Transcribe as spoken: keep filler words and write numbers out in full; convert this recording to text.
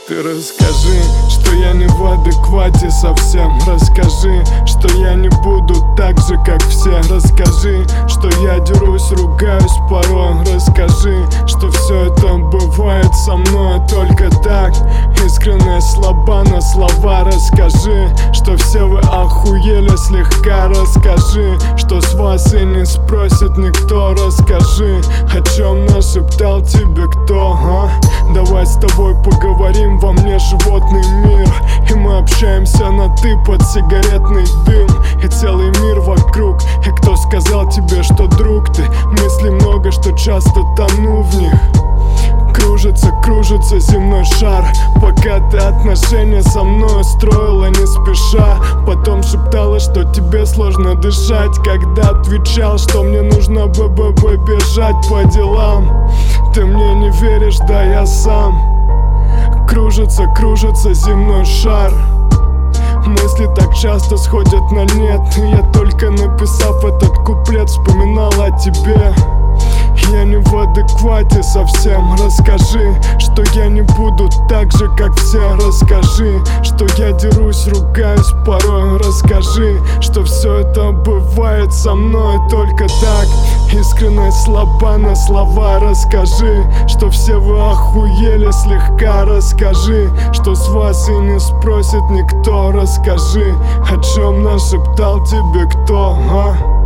Ты расскажи, что я не в адеквате совсем. Расскажи, что я не буду так же, как все. Расскажи, что я дерусь, ругаюсь порой. Расскажи, что все это бывает со мной только так. Искренне слаба на слова. Расскажи, что все вы охуели слегка. Расскажи, что с вас и не спросит никто. Расскажи, о чем нашептал тебе кто, а? Давай с тобой поговорим, во мне животный мир. И мы общаемся на ты под сигаретный дым. И целый мир вокруг. И кто сказал тебе, что друг ты? Мыслей много, что часто тону в них. Кружится, кружится земной шар. Пока ты отношения со мной строила не спеша. Потом шептала, что тебе сложно дышать. Когда отвечал, что мне нужно б-б-б бежать по делам. Ты мне не веришь, да я сам. Кружится, кружится земной шар. Мысли так часто сходят на нет. И я только написав этот куплет вспоминал о тебе. Я не в адеквате совсем. Расскажи, что я не буду так же, как все. Расскажи, что я дерусь, ругаюсь порой. Расскажи, что все это бывает со мной только так. Искренне слаба на слова. Расскажи, что все вы охуели слегка. Расскажи, что с вас и не спросит никто. Расскажи, о чем нашептал тебе кто, а?